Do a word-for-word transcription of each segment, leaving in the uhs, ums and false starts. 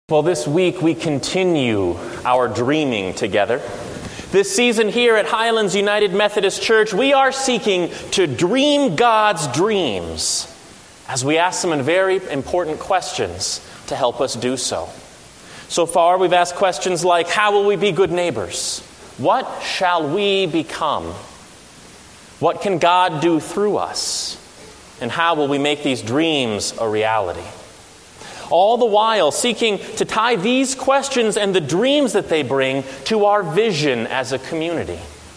Well, this week we continue our dreaming together. This season here at Highlands United Methodist Church, we are seeking to dream God's dreams as we ask some very important questions to help us do so. So far, we've asked questions like, how will we be good neighbors? What shall we become? What can God do through us? And how will we make these dreams a reality? All the while seeking to tie these questions and the dreams that they bring to our vision as a community.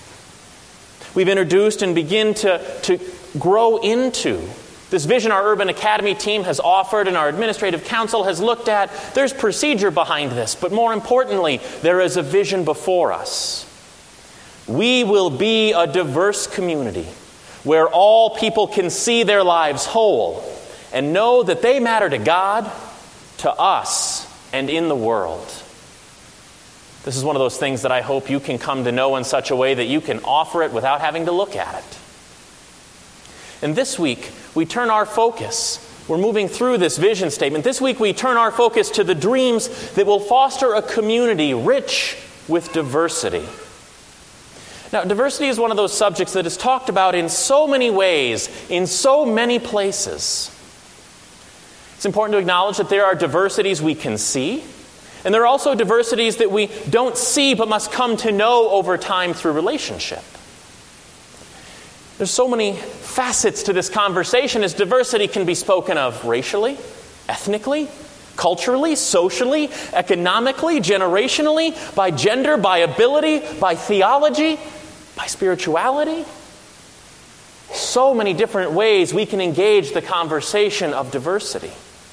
We've introduced and begin to, to grow into this vision our Urban Academy team has offered and our administrative council has looked at. There's procedure behind this, but more importantly, there is a vision before us. We will be a diverse community where all people can see their lives whole and know that they matter to God, to us, and in the world. This is one of those things that I hope you can come to know in such a way that you can offer it without having to look at it. And this week, we turn our focus. We're moving through this vision statement. This week, we turn our focus to the dreams that will foster a community rich with diversity. Now, diversity is one of those subjects that is talked about in so many ways, in so many places. It's important to acknowledge that there are diversities we can see, and there are also diversities that we don't see but must come to know over time through relationship. There's so many facets to this conversation as diversity can be spoken of racially, ethnically, culturally, socially, economically, generationally, by gender, by ability, by theology, by spirituality. So many different ways we can engage the conversation of diversity.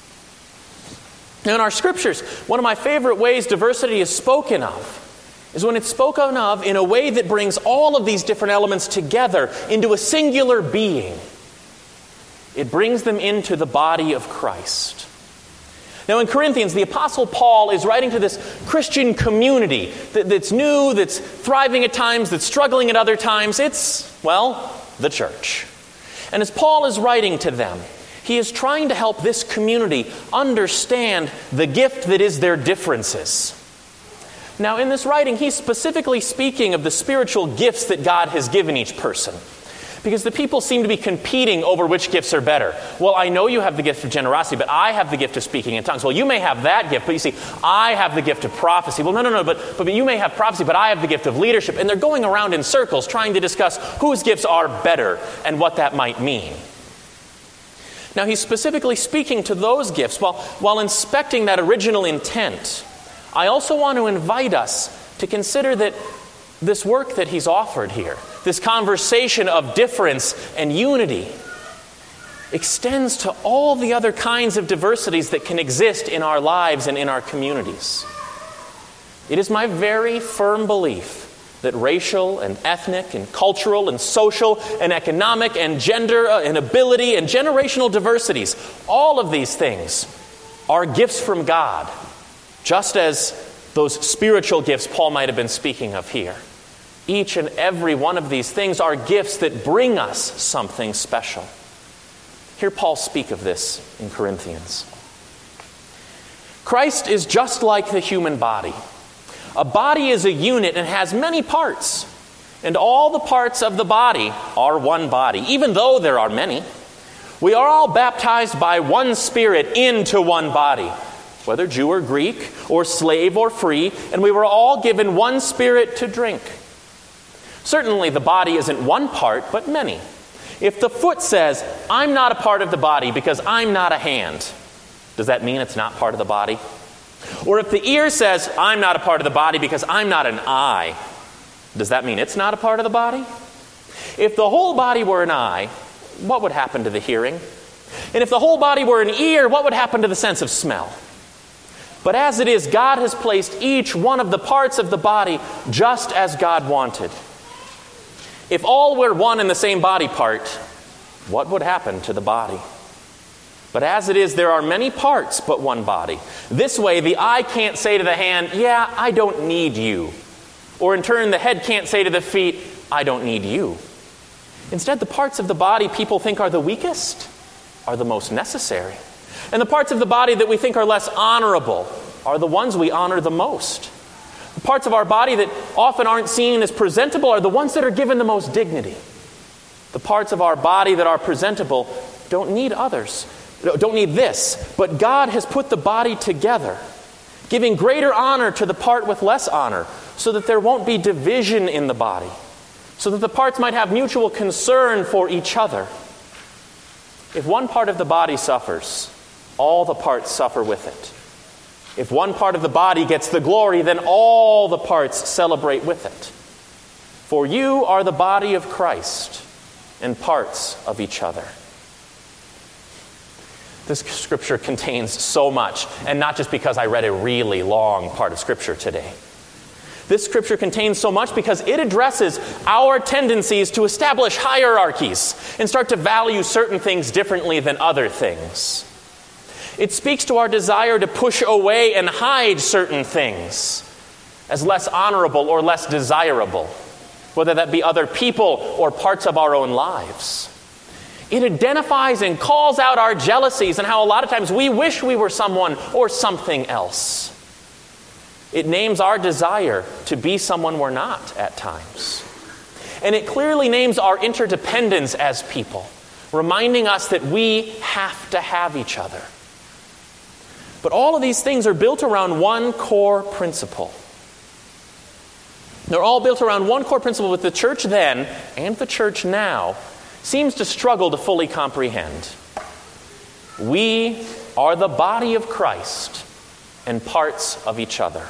Now, in our scriptures, one of my favorite ways diversity is spoken of is when it's spoken of in a way that brings all of these different elements together into a singular being. It brings them into the body of Christ. Now, in Corinthians, the Apostle Paul is writing to this Christian community that, that's new, that's thriving at times, that's struggling at other times. It's, well, the church. And as Paul is writing to them, he is trying to help this community understand the gift that is their differences. Now, in this writing, he's specifically speaking of the spiritual gifts that God has given each person. Because the people seem to be competing over which gifts are better. Well, I know you have the gift of generosity, but I have the gift of speaking in tongues. Well, you may have that gift, but you see, I have the gift of prophecy. Well, no, no, no, but, but, but you may have prophecy, but I have the gift of leadership. And they're going around in circles trying to discuss whose gifts are better and what that might mean. Now, he's specifically speaking to those gifts. While, while inspecting that original intent, I also want to invite us to consider that this work that he's offered here, this conversation of difference and unity, extends to all the other kinds of diversities that can exist in our lives and in our communities. It is my very firm belief that racial and ethnic and cultural and social and economic and gender and ability and generational diversities, all of these things are gifts from God, just as those spiritual gifts Paul might have been speaking of here. Each and every one of these things are gifts that bring us something special. Hear Paul speak of this in Corinthians. Christ is just like the human body. A body is a unit and has many parts, and all the parts of the body are one body, even though there are many. We are all baptized by one Spirit into one body, whether Jew or Greek, or slave or free, and we were all given one Spirit to drink. Certainly the body isn't one part, but many. If the foot says, I'm not a part of the body because I'm not a hand, does that mean it's not part of the body? Or if the ear says, I'm not a part of the body because I'm not an eye, does that mean it's not a part of the body? If the whole body were an eye, what would happen to the hearing? And if the whole body were an ear, what would happen to the sense of smell? But as it is, God has placed each one of the parts of the body just as God wanted. If all were one and the same body part, what would happen to the body? But as it is, there are many parts, but one body. This way, the eye can't say to the hand, yeah, I don't need you. Or in turn, the head can't say to the feet, I don't need you. Instead, the parts of the body people think are the weakest are the most necessary. And the parts of the body that we think are less honorable are the ones we honor the most. The parts of our body that often aren't seen as presentable are the ones that are given the most dignity. The parts of our body that are presentable don't need others, don't need this, but God has put the body together, giving greater honor to the part with less honor, so that there won't be division in the body, so that the parts might have mutual concern for each other. If one part of the body suffers, all the parts suffer with it. If one part of the body gets the glory, then all the parts celebrate with it. For you are the body of Christ and parts of each other. This scripture contains so much, and not just because I read a really long part of scripture today. This scripture contains so much because it addresses our tendencies to establish hierarchies and start to value certain things differently than other things. It speaks to our desire to push away and hide certain things as less honorable or less desirable, whether that be other people or parts of our own lives. It identifies and calls out our jealousies and how a lot of times we wish we were someone or something else. It names our desire to be someone we're not at times. And it clearly names our interdependence as people, reminding us that we have to have each other. But all of these things are built around one core principle. They're all built around one core principle that the church then, and the church now, seems to struggle to fully comprehend. We are the body of Christ and parts of each other.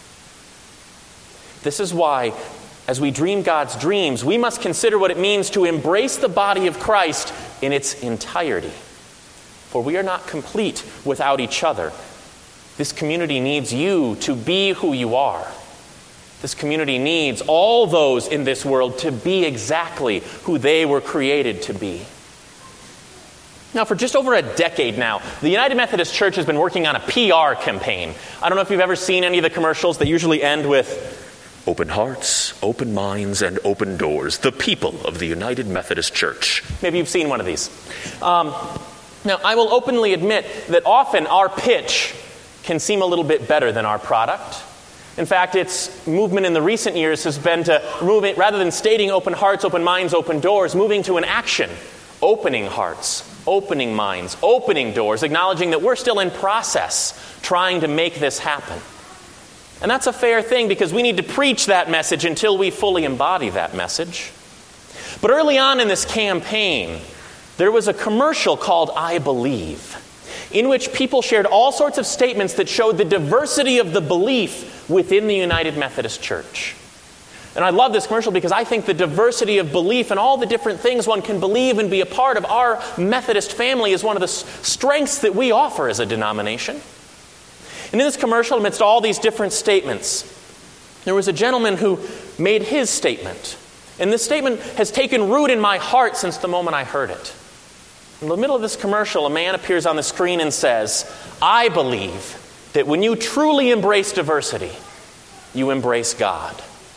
This is why, as we dream God's dreams, we must consider what it means to embrace the body of Christ in its entirety. For we are not complete without each other. This community needs you to be who you are. This community needs all those in this world to be exactly who they were created to be. Now, for just over a decade now, the United Methodist Church has been working on a P R campaign. I don't know if you've ever seen any of the commercials. They usually end with, "Open hearts, open minds, and open doors. The people of the United Methodist Church." Maybe you've seen one of these. Um, now, I will openly admit that often our pitch can seem a little bit better than our product. In fact, its movement in the recent years has been to move it, rather than stating open hearts, open minds, open doors, moving to an action. Opening hearts, opening minds, opening doors, acknowledging that we're still in process trying to make this happen. And that's a fair thing because we need to preach that message until we fully embody that message. But early on in this campaign, there was a commercial called I Believe, in which people shared all sorts of statements that showed the diversity of the belief within the United Methodist Church. And I love this commercial because I think the diversity of belief and all the different things one can believe and be a part of our Methodist family is one of the strengths that we offer as a denomination. And in this commercial, amidst all these different statements, there was a gentleman who made his statement. And this statement has taken root in my heart since the moment I heard it. In the middle of this commercial, a man appears on the screen and says, "I believe that when you truly embrace diversity, you embrace God."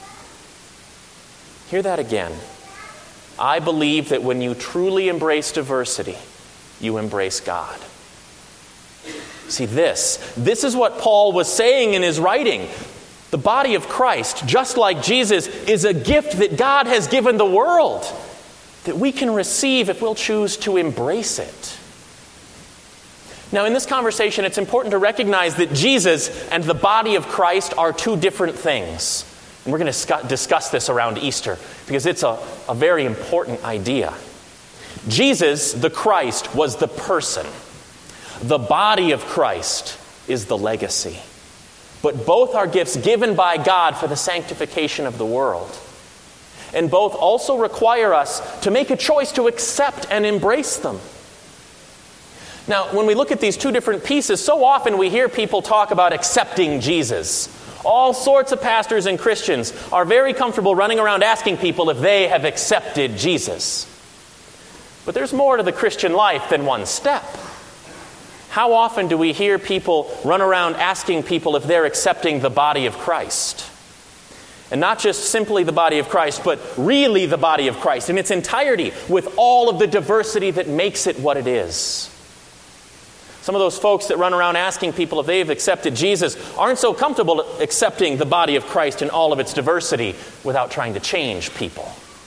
Hear that again. I believe that when you truly embrace diversity, you embrace God. See, this, this is what Paul was saying in his writing. The body of Christ, just like Jesus, is a gift that God has given the world that we can receive if we'll choose to embrace it. Now, in this conversation, it's important to recognize that Jesus and the body of Christ are two different things. And we're going to discuss this around Easter because it's a, a very important idea. Jesus, the Christ, was the person. The body of Christ is the legacy. But both are gifts given by God for the sanctification of the world. And both also require us to make a choice to accept and embrace them. Now, when we look at these two different pieces, so often we hear people talk about accepting Jesus. All sorts of pastors and Christians are very comfortable running around asking people if they have accepted Jesus. But there's more to the Christian life than one step. How often do we hear people run around asking people if they're accepting the body of Christ? And not just simply the body of Christ, but really the body of Christ in its entirety, with all of the diversity that makes it what it is. Some of those folks that run around asking people if they've accepted Jesus aren't so comfortable accepting the body of Christ in all of its diversity without trying to change people.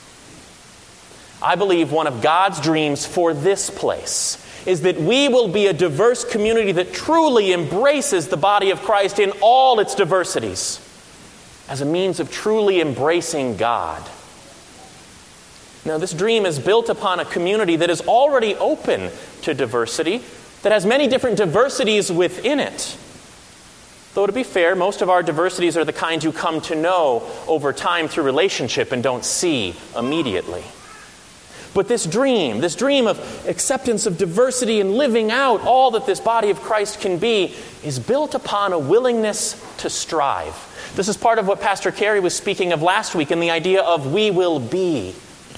I believe one of God's dreams for this place is that we will be a diverse community that truly embraces the body of Christ in all its diversities as a means of truly embracing God. Now, this dream is built upon a community that is already open to diversity, that has many different diversities within it. Though to be fair, most of our diversities are the kind you come to know over time through relationship and don't see immediately. But this dream, this dream of acceptance of diversity and living out all that this body of Christ can be, is built upon a willingness to strive. This is part of what Pastor Carey was speaking of last week in the idea of we will be.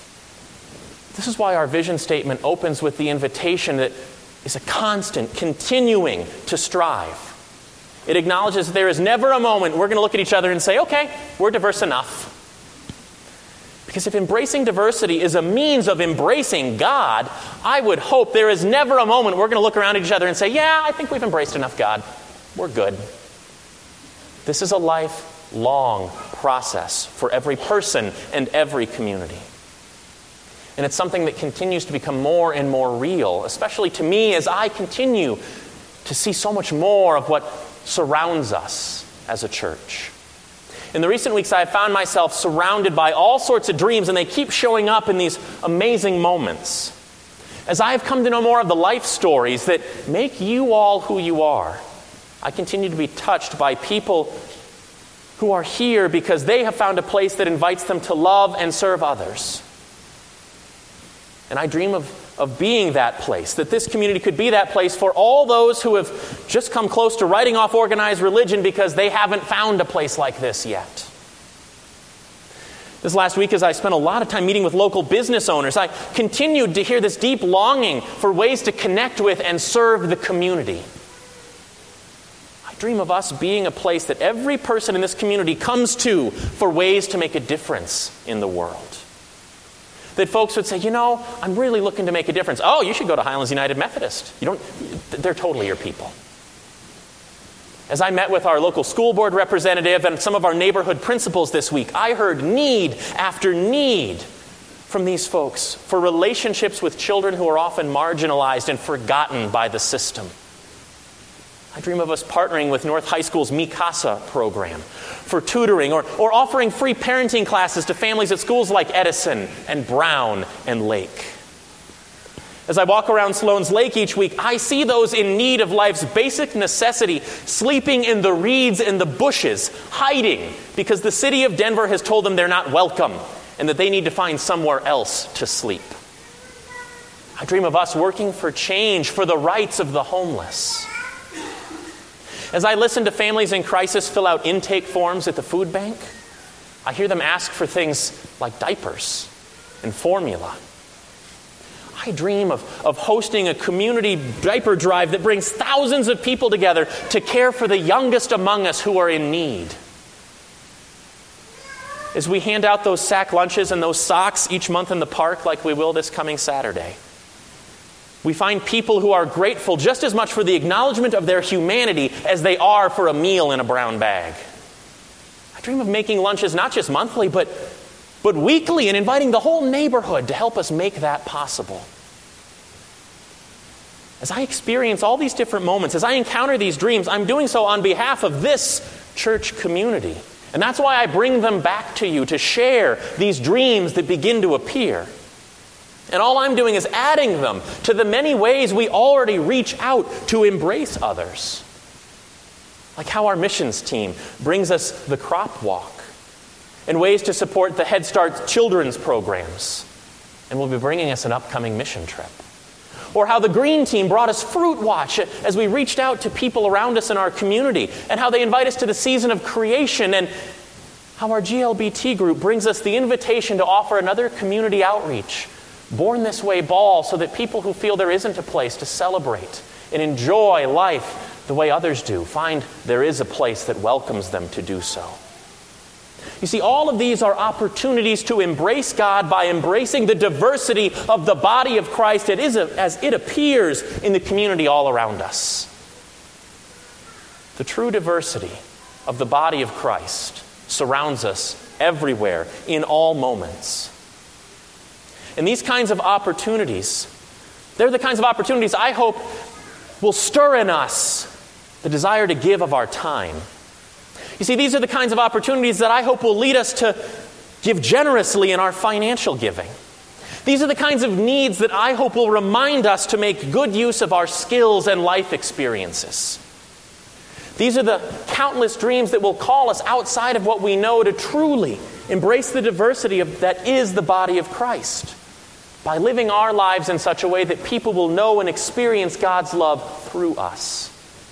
This is why our vision statement opens with the invitation that is a constant, continuing to strive. It acknowledges that there is never a moment we're going to look at each other and say, okay, we're diverse enough. Because if embracing diversity is a means of embracing God, I would hope there is never a moment we're going to look around at each other and say, yeah, I think we've embraced enough God. We're good. This is a lifelong process for every person and every community. And it's something that continues to become more and more real, especially to me as I continue to see so much more of what surrounds us as a church. In the recent weeks, I have found myself surrounded by all sorts of dreams, and they keep showing up in these amazing moments. As I have come to know more of the life stories that make you all who you are, I continue to be touched by people who are here because they have found a place that invites them to love and serve others. And I dream of, of being that place, that this community could be that place for all those who have just come close to writing off organized religion because they haven't found a place like this yet. This last week, as I spent a lot of time meeting with local business owners, I continued to hear this deep longing for ways to connect with and serve the community. I dream of us being a place that every person in this community comes to for ways to make a difference in the world. That folks would say, you know, I'm really looking to make a difference. Oh, you should go to Highlands United Methodist. You don't, they're totally your people. As I met with our local school board representative and some of our neighborhood principals this week, I heard need after need from these folks for relationships with children who are often marginalized and forgotten by the system. I dream of us partnering with North High School's Mi Casa program for tutoring or, or offering free parenting classes to families at schools like Edison and Brown and Lake. As I walk around Sloan's Lake each week, I see those in need of life's basic necessity sleeping in the reeds and the bushes, hiding because the city of Denver has told them they're not welcome and that they need to find somewhere else to sleep. I dream of us working for change, for the rights of the homeless. As I listen to families in crisis fill out intake forms at the food bank, I hear them ask for things like diapers and formula. I dream of, of hosting a community diaper drive that brings thousands of people together to care for the youngest among us who are in need. As we hand out those sack lunches and those socks each month in the park like we will this coming Saturday, we find people who are grateful just as much for the acknowledgement of their humanity as they are for a meal in a brown bag. I dream of making lunches not just monthly, but, but weekly, and inviting the whole neighborhood to help us make that possible. As I experience all these different moments, as I encounter these dreams, I'm doing so on behalf of this church community. And that's why I bring them back to you, to share these dreams that begin to appear. And all I'm doing is adding them to the many ways we already reach out to embrace others. Like how our missions team brings us the crop walk, and ways to support the Head Start children's programs, and will be bringing us an upcoming mission trip. Or how the Green Team brought us Fruit Watch as we reached out to people around us in our community, and how they invite us to the season of creation, and how our G L B T group brings us the invitation to offer another community outreach, Born This Way Ball, so that people who feel there isn't a place to celebrate and enjoy life the way others do find there is a place that welcomes them to do so. You see, all of these are opportunities to embrace God by embracing the diversity of the body of Christ it is as it appears in the community all around us. The true diversity of the body of Christ surrounds us everywhere, in all moments. And these kinds of opportunities, they're the kinds of opportunities I hope will stir in us the desire to give of our time. You see, these are the kinds of opportunities that I hope will lead us to give generously in our financial giving. These are the kinds of needs that I hope will remind us to make good use of our skills and life experiences. These are the countless dreams that will call us outside of what we know to truly embrace the diversity of, that is the body of Christ, by living our lives in such a way that people will know and experience God's love through us.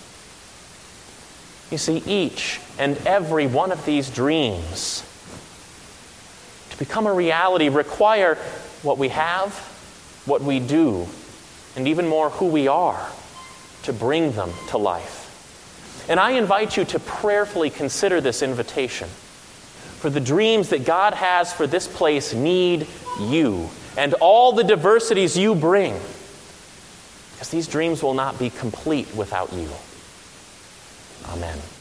You see, each and every one of these dreams, to become a reality, require what we have, what we do, and even more, who we are, to bring them to life. And I invite you to prayerfully consider this invitation. For the dreams that God has for this place need you and all the diversities you bring, because these dreams will not be complete without you. Amen.